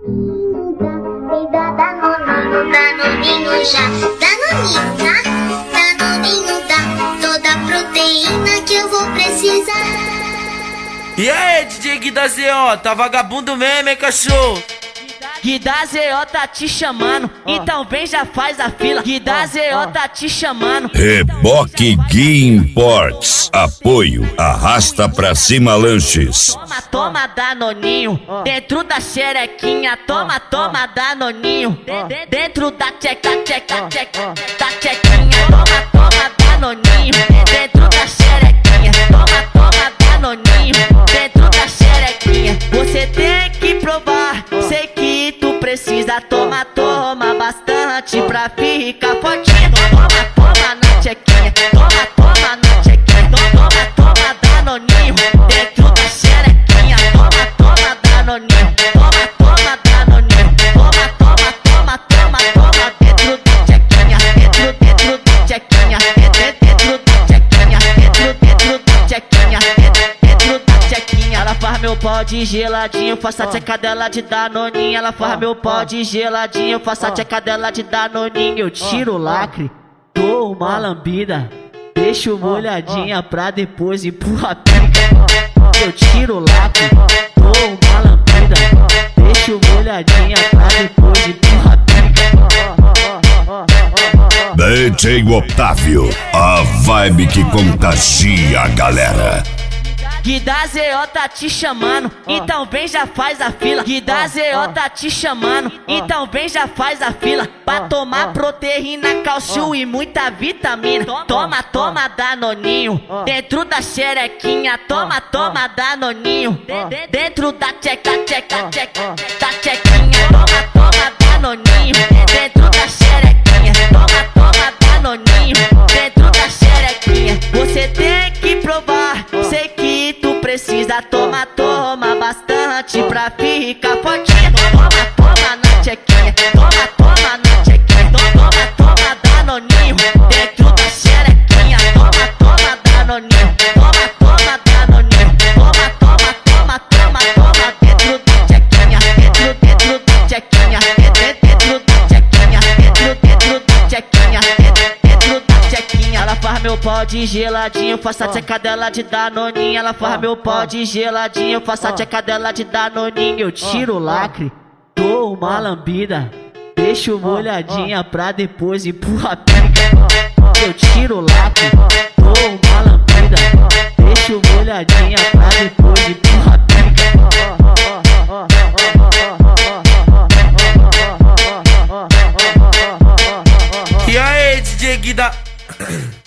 Me dá danoninho, danoninho já. Danoninho, tá? Danoninho dá toda a proteína que eu vou precisar. E aí, DJ Gui da ZO, tá vagabundo mesmo, hein, cachorro? Gui da ZO tá te chamando, então vem já faz a fila. Gui da ZO tá te chamando. Reboque Gui Imports. Apoio Arrasta Pra Cima Lanches. Toma, toma Danoninho, dentro da xerequinha. Toma, toma Danoninho, dentro da tcheca, tcheca, tcheca, da tchequinha. Toma, toma Danoninho, dentro da xerequinha. Toma, toma Danoninho, dentro da xerequinha. Você tem que provar, sei que tu precisa. Toma, toma bastante pra ficar fortinha. Toma, toma na tchequinha. Toma, toma na tchequinha. Toma, toma Danoninho, dentro da xerequinha. Toma, toma Danoninho. Toma, toma Danoninho. Toma, toma, toma, toma, toma. Dentro da tchequinha. Dentro da tchequinha. Dentro da tchequinha. Dentro da tchequinha. Dentro da tchequinha. Ela faz meu pau de geladinho, faça a tcheca dela de danoninho. Ela faz meu pau de geladinho, faça a tcheca dela de danoninho. Eu tiro o lacre, dou uma lambida, deixo molhadinha pra depois empurra a pica. Eu tiro o lacre, dou uma lambida, deixo molhadinha pra depois empurra a pica. DJ Otávio, a vibe que contagia a galera. Gui da ZO tá te chamando, então vem já faz a fila. Gui da ZO tá te chamando, então vem já faz a fila. Pra tomar proteína, cálcio e muita vitamina. Toma, toma Danoninho, dentro da xerequinha. Toma, toma Danoninho, dentro da tcheca, tcheca, tcheca, da tchequinha. Toma, toma Danoninho, dentro da xerequinha. Toma, toma Danoninho, dentro da xerequinha. Você tem que provar, sei que tu precisa. Toma, toma bastante pra ficar fortinha. Toma, toma na tchequinha. Toma, toma na tchequinha. Toma, toma Danoninho, dentro da xerequinha. Toma, toma Danoninho. Toma, toma Danoninho. Toma, toma, toma, toma, toma. Dentro da tchequinha. Dentro da tchequinha. Dentro da tchequinha. Dentro da tchequinha. Dentro da tchequinha. Ela faz meu pau de geladinho, faça a tcheca dela de danoninho. Ela faz meu pau de geladinho, faça a tcheca dela de danoninho. Eu tiro o lacre, dou uma lambida, deixo molhadinha pra depois empurra a pica. Eu tiro o lacre, dou uma lambida, deixo molhadinha pra depois empurra a pica. E aí, DJ Gui da...